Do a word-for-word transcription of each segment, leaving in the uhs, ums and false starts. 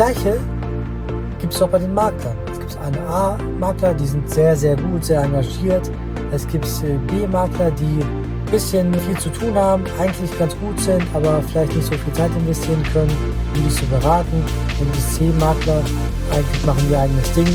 Gleiche gibt es auch bei den Maklern. Es gibt eine A-Makler, die sind sehr, sehr gut, sehr engagiert. Es gibt B-Makler, die ein bisschen viel zu tun haben, eigentlich ganz gut sind, aber vielleicht nicht so viel Zeit investieren können, um dich zu beraten. Und die C-Makler, eigentlich machen ihr eigenes Ding.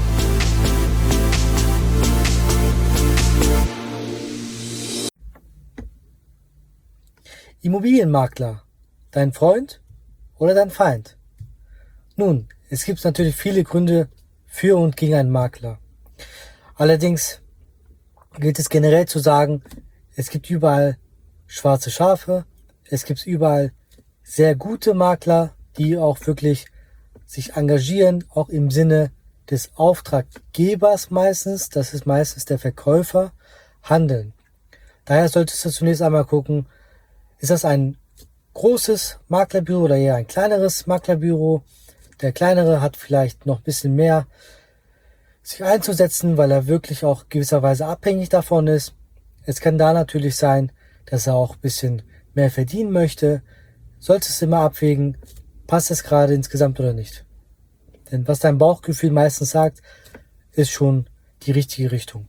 Immobilienmakler, dein Freund oder dein Feind? Nun, es gibt natürlich viele Gründe für und gegen einen Makler. Allerdings gilt es generell zu sagen, es gibt überall schwarze Schafe, es gibt überall sehr gute Makler, die auch wirklich sich engagieren, auch im Sinne des Auftraggebers meistens, das ist meistens der Verkäufer, handeln. Daher solltest du zunächst einmal gucken, ist das ein großes Maklerbüro oder eher ein kleineres Maklerbüro? Der kleinere hat vielleicht noch ein bisschen mehr sich einzusetzen, weil er wirklich auch gewisserweise abhängig davon ist. Es kann da natürlich sein, dass er auch ein bisschen mehr verdienen möchte. Solltest du immer abwägen, passt es gerade insgesamt oder nicht. Denn was dein Bauchgefühl meistens sagt, ist schon die richtige Richtung.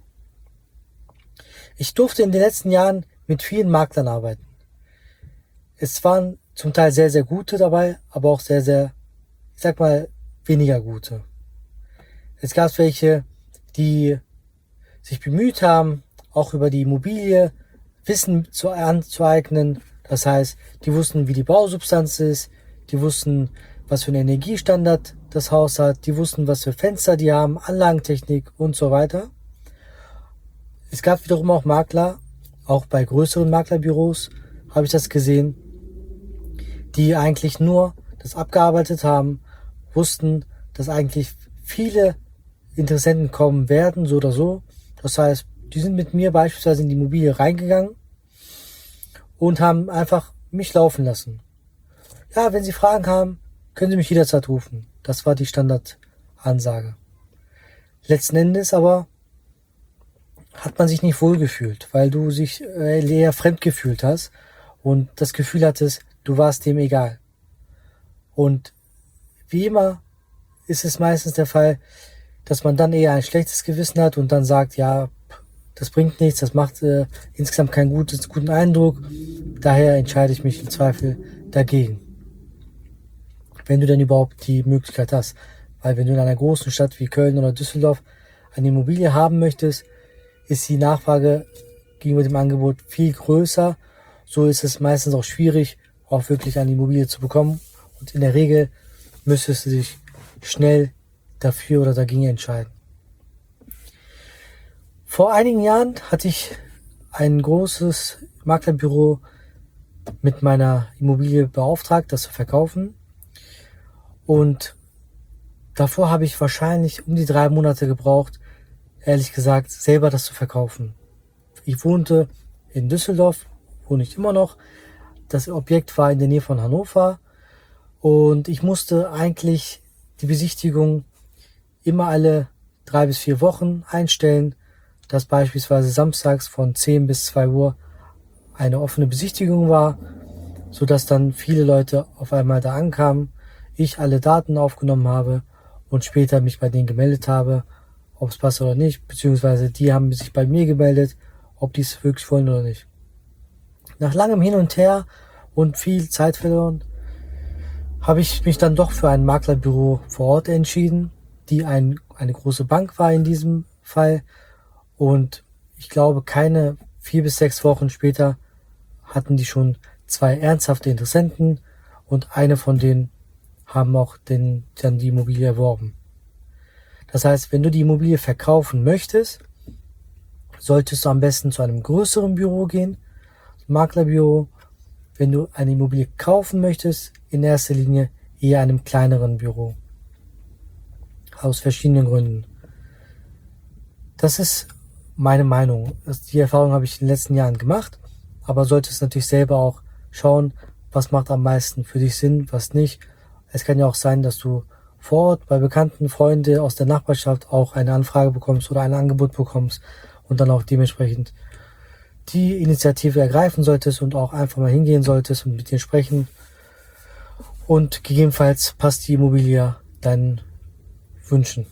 Ich durfte in den letzten Jahren mit vielen Maklern arbeiten. Es waren zum Teil sehr, sehr gute dabei, aber auch sehr, sehr, ich sag mal, weniger gute. Es gab welche, die sich bemüht haben, auch über die Immobilie Wissen zu anzueignen. Das heißt, die wussten, wie die Bausubstanz ist, die wussten, was für einen Energiestandard das Haus hat, die wussten, was für Fenster die haben, Anlagentechnik und so weiter. Es gab wiederum auch Makler, auch bei größeren Maklerbüros habe ich das gesehen, die eigentlich nur das abgearbeitet haben, wussten, dass eigentlich viele Interessenten kommen werden, so oder so. Das heißt, die sind mit mir beispielsweise in die Immobilie reingegangen und haben einfach mich laufen lassen. Ja, wenn Sie Fragen haben, können Sie mich jederzeit rufen. Das war die Standardansage. Letzten Endes aber hat man sich nicht wohlgefühlt, weil du dich eher fremd gefühlt hast und das Gefühl hattest, du warst dem egal. Und wie immer ist es meistens der Fall, dass man dann eher ein schlechtes Gewissen hat und dann sagt, ja, das bringt nichts, das macht äh, insgesamt keinen gutes, guten Eindruck, daher entscheide ich mich im Zweifel dagegen. Wenn du denn überhaupt die Möglichkeit hast. Weil wenn du in einer großen Stadt wie Köln oder Düsseldorf eine Immobilie haben möchtest, ist die Nachfrage gegenüber dem Angebot viel größer. So ist es meistens auch schwierig, auch wirklich eine Immobilie zu bekommen. Und in der Regel müsstest du dich schnell dafür oder dagegen entscheiden. Vor einigen Jahren hatte ich ein großes Maklerbüro mit meiner Immobilie beauftragt, das zu verkaufen. Und davor habe ich wahrscheinlich um die drei Monate gebraucht, ehrlich gesagt, selber das zu verkaufen. Ich wohnte in Düsseldorf, wohne ich immer noch. Das Objekt war in der Nähe von Hannover und ich musste eigentlich die Besichtigung immer alle drei bis vier Wochen einstellen, dass beispielsweise samstags von zehn bis zwei Uhr eine offene Besichtigung war, sodass dann viele Leute auf einmal da ankamen, ich alle Daten aufgenommen habe und später mich bei denen gemeldet habe, ob es passt oder nicht, beziehungsweise die haben sich bei mir gemeldet, ob die es wirklich wollen oder nicht. Nach langem Hin und Her und viel Zeit verloren, habe ich mich dann doch für ein Maklerbüro vor Ort entschieden, die ein, eine große Bank war in diesem Fall. Und ich glaube, keine vier bis sechs Wochen später hatten die schon zwei ernsthafte Interessenten und eine von denen haben auch den, dann die Immobilie erworben. Das heißt, wenn du die Immobilie verkaufen möchtest, solltest du am besten zu einem größeren Büro gehen, Maklerbüro. Wenn du eine Immobilie kaufen möchtest, in erster Linie eher einem kleineren Büro. Aus verschiedenen Gründen. Das ist meine Meinung. Die Erfahrung habe ich in den letzten Jahren gemacht, aber solltest natürlich selber auch schauen, was macht am meisten für dich Sinn, was nicht. Es kann ja auch sein, dass du vor Ort bei bekannten Freunden aus der Nachbarschaft auch eine Anfrage bekommst oder ein Angebot bekommst und dann auch dementsprechend die Initiative ergreifen solltest und auch einfach mal hingehen solltest und mit dir sprechen. und gegebenenfalls passt die Immobilie deinen Wünschen.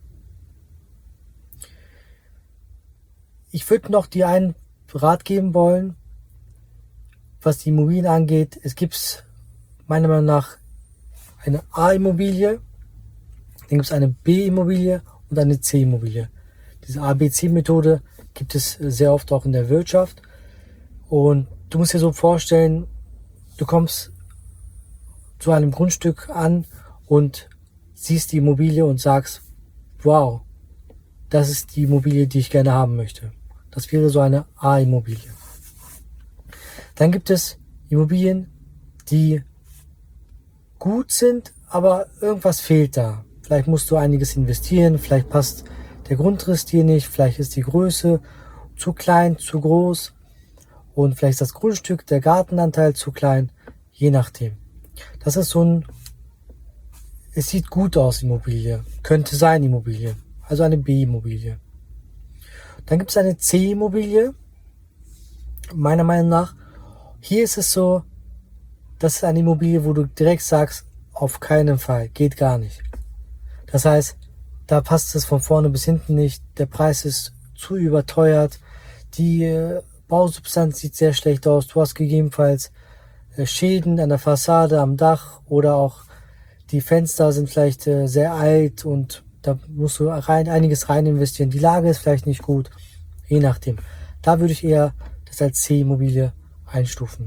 Ich würde noch dir einen Rat geben wollen, was die Immobilien angeht. Es gibt meiner Meinung nach eine A-Immobilie, dann gibt es eine B-Immobilie und eine C-Immobilie. Diese A B C-Methode gibt es sehr oft auch in der Wirtschaft. Und du musst dir so vorstellen, du kommst zu einem Grundstück an und siehst die Immobilie und sagst, wow, das ist die Immobilie, die ich gerne haben möchte. Das wäre so eine A-Immobilie. Dann gibt es Immobilien, die gut sind, aber irgendwas fehlt da. Vielleicht musst du einiges investieren, vielleicht passt der Grundriss dir nicht, vielleicht ist die Größe zu klein, zu groß und vielleicht ist das Grundstück, der Gartenanteil zu klein, je nachdem. Das ist so ein, es sieht gut aus, Immobilie, könnte sein Immobilie, also eine B-Immobilie. Dann gibt es eine C-Immobilie, meiner Meinung nach. Hier ist es so, das ist eine Immobilie, wo du direkt sagst, auf keinen Fall, geht gar nicht. Das heißt, da passt es von vorne bis hinten nicht, der Preis ist zu überteuert, die äh, Bausubstanz sieht sehr schlecht aus, du hast gegebenenfalls äh, Schäden an der Fassade, am Dach oder auch die Fenster sind vielleicht äh, sehr alt und da musst du rein, einiges rein investieren. Die Lage ist vielleicht nicht gut, je nachdem. Da würde ich eher das als C-Immobilie einstufen.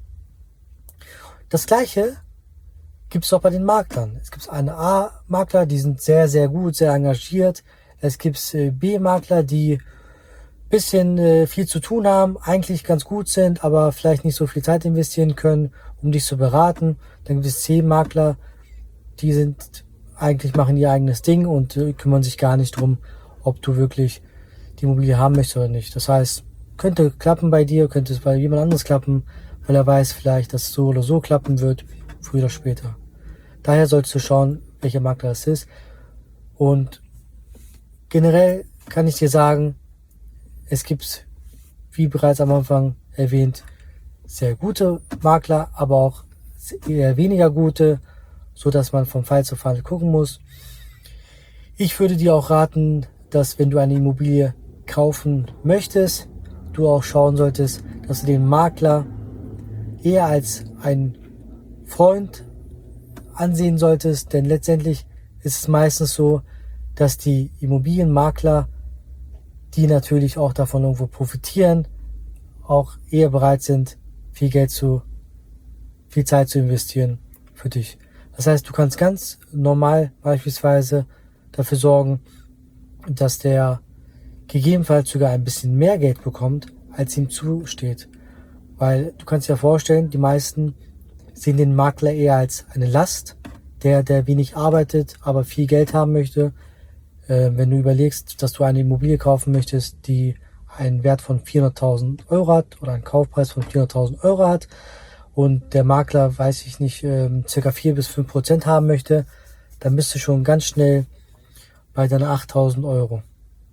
Das gleiche gibt es auch bei den Maklern. Es gibt eine A-Makler, die sind sehr, sehr gut, sehr engagiert. Es gibt äh, B-Makler, die ein bisschen äh, viel zu tun haben, eigentlich ganz gut sind, aber vielleicht nicht so viel Zeit investieren können, um dich zu beraten. Dann gibt es C-Makler, die sind eigentlich machen ihr eigenes Ding und äh, kümmern sich gar nicht drum, ob du wirklich die Immobilie haben möchtest oder nicht. Das heißt, könnte klappen bei dir, könnte es bei jemand anderes klappen, weil er weiß vielleicht, dass es so oder so klappen wird, früher oder später. Daher solltest du schauen, welcher Makler es ist. Und generell kann ich dir sagen, es gibt, wie bereits am Anfang erwähnt, sehr gute Makler, aber auch eher weniger gute, so dass man vom Fall zu Fall gucken muss. Ich würde dir auch raten, dass wenn du eine Immobilie kaufen möchtest, du auch schauen solltest, dass du den Makler eher als einen Freund ansehen solltest, denn letztendlich ist es meistens so, dass die Immobilienmakler, die natürlich auch davon irgendwo profitieren, auch eher bereit sind, viel Geld zu, viel Zeit zu investieren für dich. Das heißt, du kannst ganz normal beispielsweise dafür sorgen, dass der gegebenenfalls sogar ein bisschen mehr Geld bekommt, als ihm zusteht. Weil du kannst dir vorstellen, die meisten sehen den Makler eher als eine Last, der, der wenig arbeitet, aber viel Geld haben möchte. Äh, wenn du überlegst, dass du eine Immobilie kaufen möchtest, die einen Wert von vierhunderttausend Euro hat oder einen Kaufpreis von vierhunderttausend Euro hat und der Makler, weiß ich nicht, äh, circa vier bis fünf Prozent haben möchte, dann bist du schon ganz schnell bei deinen achttausend Euro.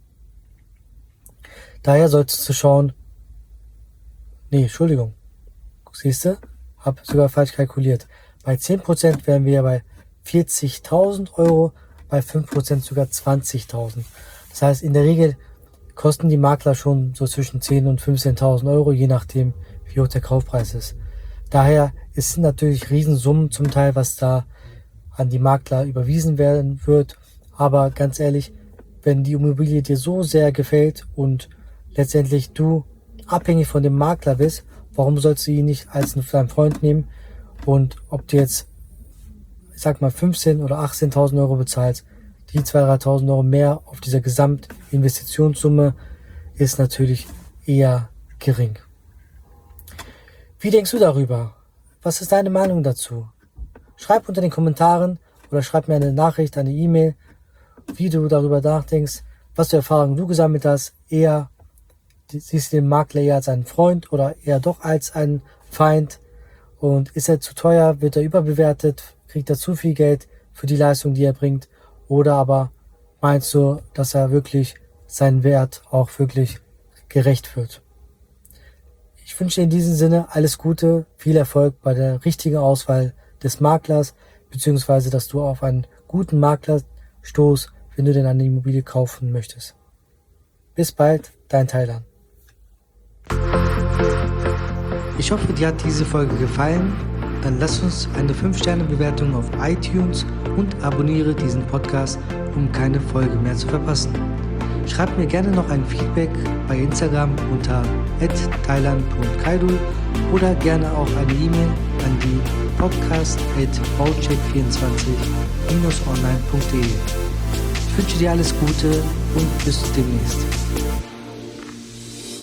Daher solltest du schauen, nee, Entschuldigung, siehst du, hab sogar falsch kalkuliert. Bei zehn Prozent wären wir bei vierzigtausend Euro, bei fünf Prozent sogar zwanzigtausend. Das heißt, in der Regel kosten die Makler schon so zwischen zehntausend und fünfzehntausend Euro, je nachdem, wie hoch der Kaufpreis ist. Daher ist natürlich Riesensummen zum Teil, was da an die Makler überwiesen werden wird. Aber ganz ehrlich, wenn die Immobilie dir so sehr gefällt und letztendlich du abhängig von dem Makler bist, warum sollst du ihn nicht als deinen Freund nehmen? Und ob du jetzt, ich sag mal, fünfzehntausend oder achtzehntausend Euro bezahlst, die zweitausend, dreitausend Euro mehr auf dieser Gesamtinvestitionssumme ist natürlich eher gering. Wie denkst du darüber? Was ist deine Meinung dazu? Schreib unter den Kommentaren oder schreib mir eine Nachricht, eine E-Mail, wie du darüber nachdenkst, was für Erfahrungen du gesammelt hast. Eher siehst du den Makler eher als einen Freund oder eher doch als einen Feind? Und ist er zu teuer, wird er überbewertet, kriegt er zu viel Geld für die Leistung, die er bringt? Oder aber meinst du, dass er wirklich seinen Wert auch wirklich gerecht wird? Ich wünsche dir in diesem Sinne alles Gute, viel Erfolg bei der richtigen Auswahl des Maklers, beziehungsweise dass du auf einen guten Makler stoßt, wenn du denn eine Immobilie kaufen möchtest. Bis bald, dein Thailand. Ich hoffe, dir hat diese Folge gefallen. Dann lass uns eine fünf Sterne Bewertung auf iTunes und abonniere diesen Podcast, um keine Folge mehr zu verpassen. Schreib mir gerne noch ein Feedback bei Instagram unter at thailand punkt kaidul oder gerne auch eine E-Mail an die podcast at baucheck vierundzwanzig online punkt de. Ich wünsche dir alles Gute und bis demnächst.